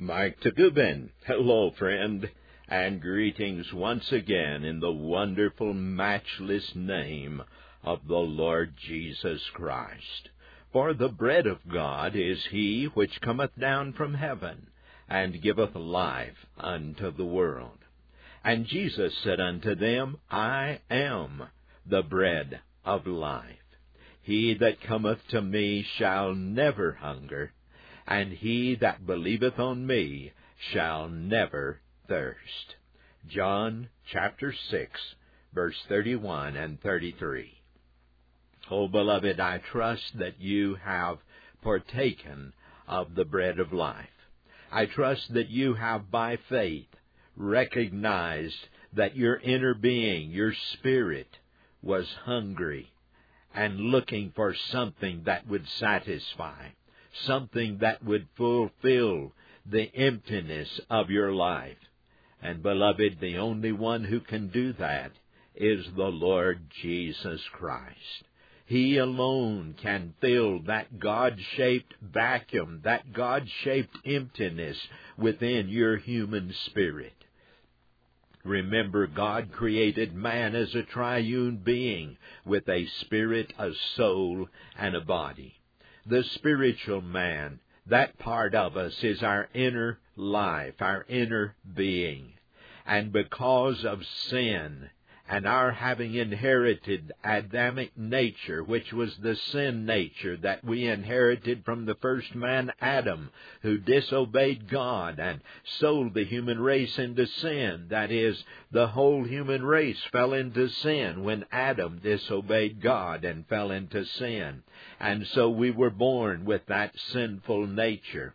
Mike Tagubin. Hello, friend, and greetings once again in the wonderful, matchless name of the Lord Jesus Christ. For the bread of God is he which cometh down from heaven, and giveth life unto the world. And Jesus said unto them, I am the bread of life. He that cometh to me shall never hunger, and he that believeth on me shall never thirst. John chapter 6, verse 31 and 33. Oh, beloved, I trust that you have partaken of the bread of life. I trust that you have by faith recognized that your inner being, your spirit, was hungry and looking for something that would satisfy, something that would fulfill the emptiness of your life. And beloved, the only one who can do that is the Lord Jesus Christ. He alone can fill that God-shaped vacuum, that God-shaped emptiness within your human spirit. Remember, God created man as a triune being with a spirit, a soul, and a body. The spiritual man, that part of us, is our inner life, our inner being. And because of sin and our having inherited Adamic nature, which was the sin nature that we inherited from the first man, Adam, who disobeyed God and sold the human race into sin. That is, the whole human race fell into sin when Adam disobeyed God and fell into sin. And so we were born with that sinful nature,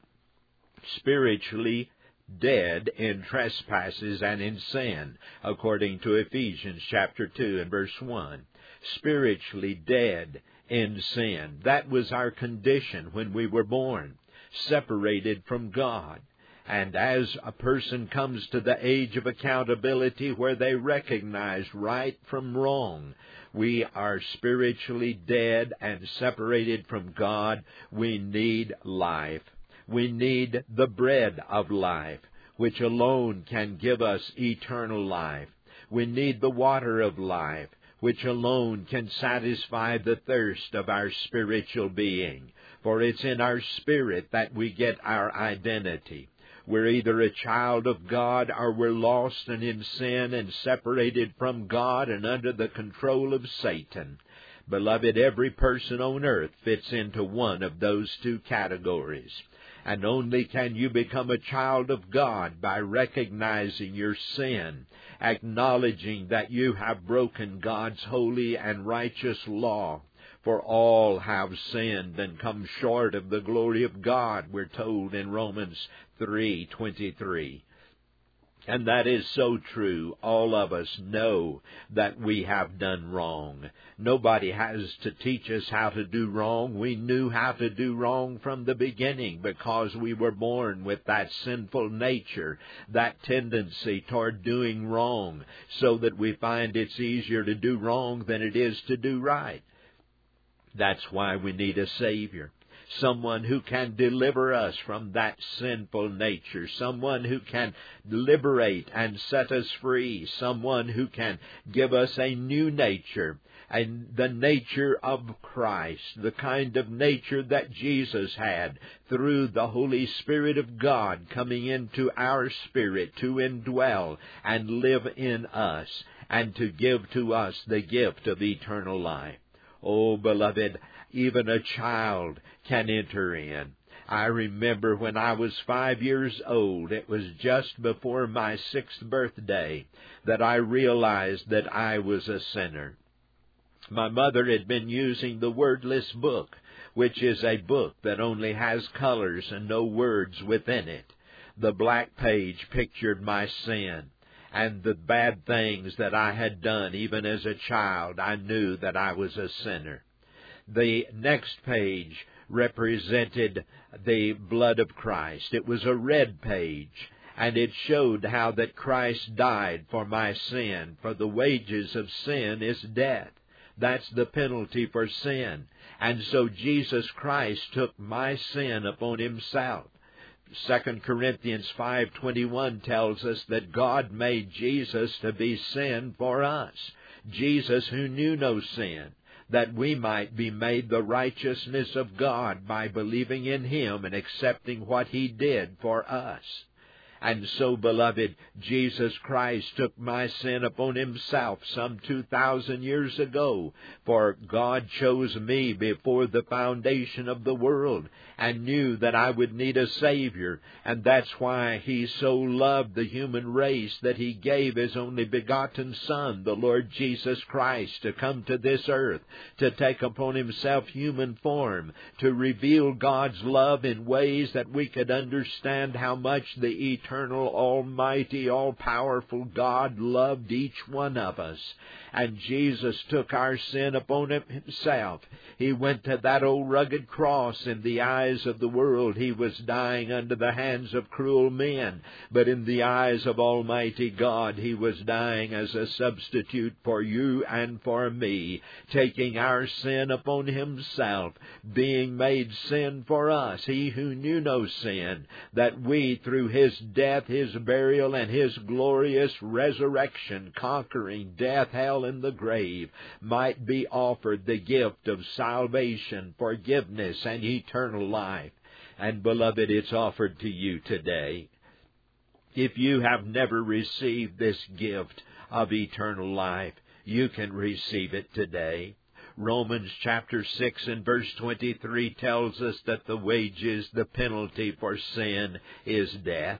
spiritually dead in trespasses and in sin, according to Ephesians chapter 2 and verse 1. Spiritually dead in sin. That was our condition when we were born, separated from God. And as a person comes to the age of accountability where they recognize right from wrong, we are spiritually dead and separated from God. We need life. We need the bread of life, which alone can give us eternal life. We need the water of life, which alone can satisfy the thirst of our spiritual being. For it's in our spirit that we get our identity. We're either a child of God or we're lost and in sin and separated from God and under the control of Satan. Beloved, every person on earth fits into one of those two categories. And only can you become a child of God by recognizing your sin, acknowledging that you have broken God's holy and righteous law. For all have sinned and come short of the glory of God, we're told in Romans 3:23. And that is so true. All of us know that we have done wrong. Nobody has to teach us how to do wrong. We knew how to do wrong from the beginning because we were born with that sinful nature, that tendency toward doing wrong, so that we find it's easier to do wrong than it is to do right. That's why we need a Savior. Someone who can deliver us from that sinful nature. Someone who can liberate and set us free. Someone who can give us a new nature, and the nature of Christ, the kind of nature that Jesus had through the Holy Spirit of God coming into our spirit to indwell and live in us and to give to us the gift of eternal life. Oh, beloved, even a child can enter in. I remember when I was 5 years old, it was just before my 6th birthday, that I realized that I was a sinner. My mother had been using the wordless book, which is a book that only has colors and no words within it. The black page pictured my sin and the bad things that I had done. Even as a child, I knew that I was a sinner. The next page represented the blood of Christ. It was a red page, and it showed how that Christ died for my sin. For the wages of sin is death. That's the penalty for sin. And so Jesus Christ took my sin upon himself. 2 Corinthians 5:21 tells us that God made Jesus to be sin for us, Jesus who knew no sin, that we might be made the righteousness of God by believing in Him and accepting what He did for us. And so, beloved, Jesus Christ took my sin upon Himself some 2,000 years ago, for God chose me before the foundation of the world and knew that I would need a Savior, and that's why He so loved the human race that He gave His only begotten Son, the Lord Jesus Christ, to come to this earth, to take upon Himself human form, to reveal God's love in ways that we could understand how much the eternal, almighty, all-powerful God loved each one of us. And Jesus took our sin upon Himself. He went to that old rugged cross. In the eyes of the world, He was dying under the hands of cruel men. But in the eyes of Almighty God, He was dying as a substitute for you and for me, taking our sin upon Himself, being made sin for us, He who knew no sin, that we, through His death, His burial, and His glorious resurrection, conquering death, hell, and the grave, might be offered the gift of salvation, forgiveness, and eternal life. And beloved, it's offered to you today. If you have never received this gift of eternal life, you can receive it today. Romans chapter 6 and verse 23 tells us that the wages, the penalty for sin, is death,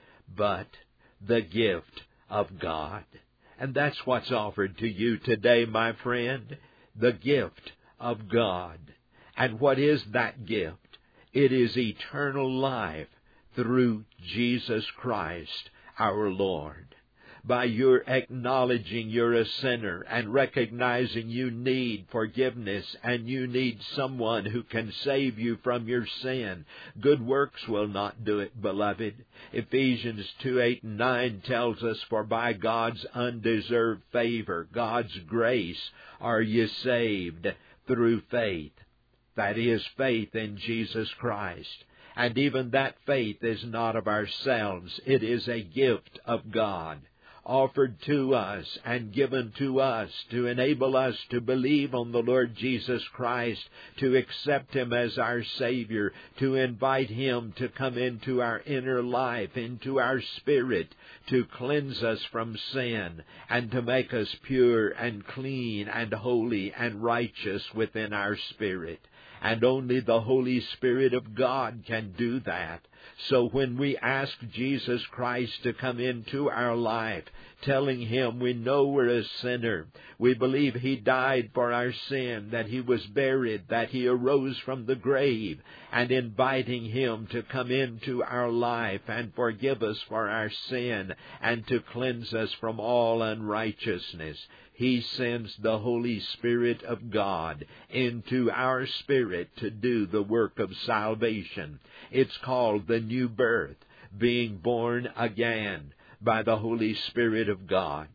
but the gift of God. And that's what's offered to you today, my friend, the gift of God. And what is that gift? It is eternal life through Jesus Christ our Lord. By your acknowledging you're a sinner and recognizing you need forgiveness and you need someone who can save you from your sin. Good works will not do it, beloved. Ephesians 2:8-9 tells us, for by God's undeserved favor, God's grace, are ye saved through faith. That is, faith in Jesus Christ. And even that faith is not of ourselves. It is a gift of God, offered to us and given to us to enable us to believe on the Lord Jesus Christ, to accept Him as our Savior, to invite Him to come into our inner life, into our spirit, to cleanse us from sin, and to make us pure and clean and holy and righteous within our spirit. And only the Holy Spirit of God can do that. So when we ask Jesus Christ to come into our life, telling Him we know we're a sinner, we believe He died for our sin, that He was buried, that He arose from the grave, and inviting Him to come into our life and forgive us for our sin and to cleanse us from all unrighteousness, He sends the Holy Spirit of God into our spirit to do the work of salvation. It's called the new birth, being born again by the Holy Spirit of God.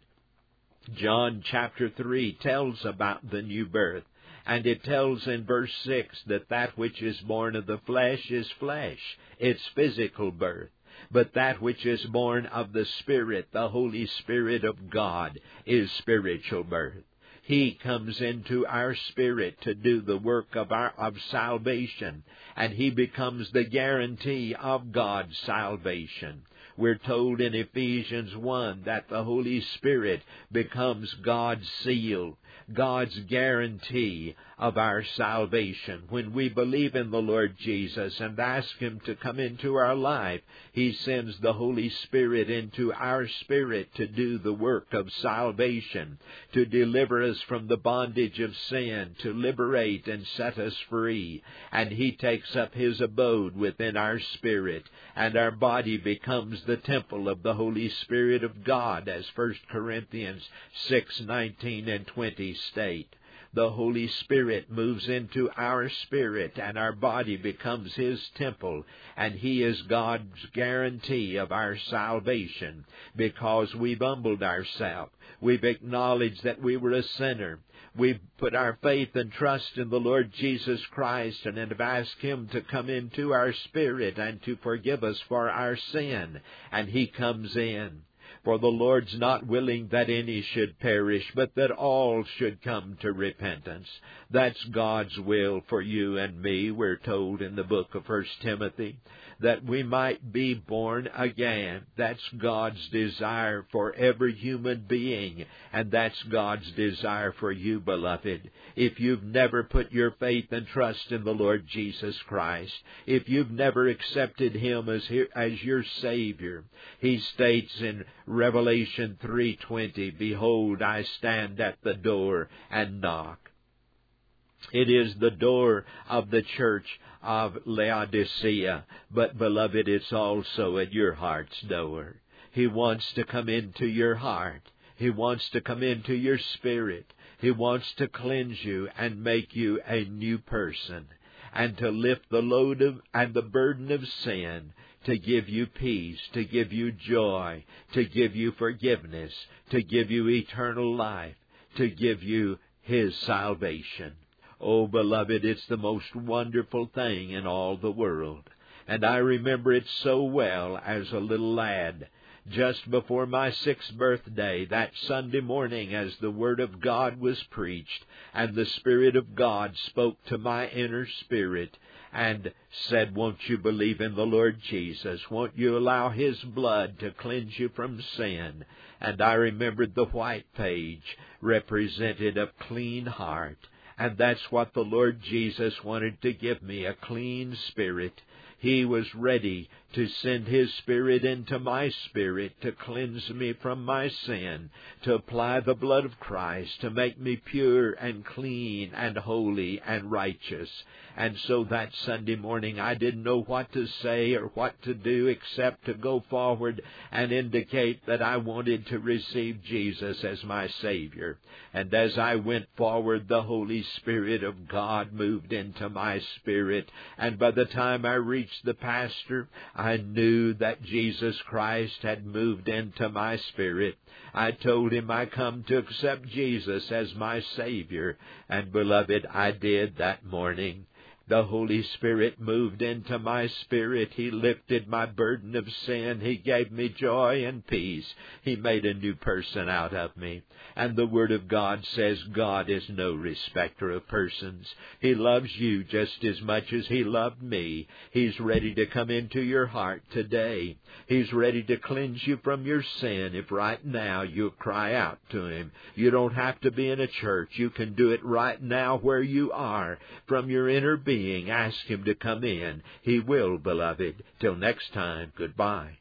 John chapter 3 tells about the new birth, and it tells in verse 6 that which is born of the flesh is flesh. It's physical birth. But that which is born of the Spirit, the Holy Spirit of God, is spiritual birth. He comes into our spirit to do the work of salvation, and He becomes the guarantee of God's salvation. We're told in Ephesians 1 that the Holy Spirit becomes God's seal, God's guarantee of our salvation. When we believe in the Lord Jesus and ask Him to come into our life, He sends the Holy Spirit into our spirit to do the work of salvation, to deliver us from the bondage of sin, to liberate and set us free. And He takes up His abode within our spirit, and our body becomes the temple of the Holy Spirit of God, as 1 Corinthians 6:19 and 20 state. the Holy Spirit moves into our spirit, and our body becomes His temple, and He is God's guarantee of our salvation, because we've humbled ourselves. We've acknowledged that we were a sinner. We've put our faith and trust in the Lord Jesus Christ and have asked Him to come into our spirit and to forgive us for our sin. And He comes in. For the Lord's not willing that any should perish, but that all should come to repentance. That's God's will for you and me, we're told in the book of 1 Timothy, that we might be born again. That's God's desire for every human being, and that's God's desire for you, beloved. If you've never put your faith and trust in the Lord Jesus Christ, if you've never accepted Him as your Savior, He states in Revelation 3:20, "Behold, I stand at the door and knock." It is the door of the church of Laodicea, but beloved, it's also at your heart's door. He wants to come into your heart. He wants to come into your spirit. He wants to cleanse you and make you a new person, and to lift the load and the burden of sin, to give you peace, to give you joy, to give you forgiveness, to give you eternal life, to give you His salvation. Oh, beloved, it's the most wonderful thing in all the world. And I remember it so well as a little lad. Just before my 6th birthday, that Sunday morning, as the Word of God was preached, and the Spirit of God spoke to my inner spirit, and said, "Won't you believe in the Lord Jesus? Won't you allow His blood to cleanse you from sin?" And I remembered the white page represented a clean heart. And that's what the Lord Jesus wanted to give me, a clean spirit. He was ready to send His Spirit into my spirit to cleanse me from my sin, to apply the blood of Christ, to make me pure and clean and holy and righteous. And so that Sunday morning I didn't know what to say or what to do except to go forward and indicate that I wanted to receive Jesus as my Savior. And as I went forward, the Holy Spirit of God moved into my spirit. And by the time I reached the pastor, I knew that Jesus Christ had moved into my spirit. I told him I come to accept Jesus as my Savior. And beloved, I did that morning. The Holy Spirit moved into my spirit. He lifted my burden of sin. He gave me joy and peace. He made a new person out of me. And the Word of God says God is no respecter of persons. He loves you just as much as He loved me. He's ready to come into your heart today. He's ready to cleanse you from your sin if right now you cry out to Him. You don't have to be in a church. You can do it right now where you are, from your inner being. Ask Him to come in. He will, beloved. Till next time, goodbye.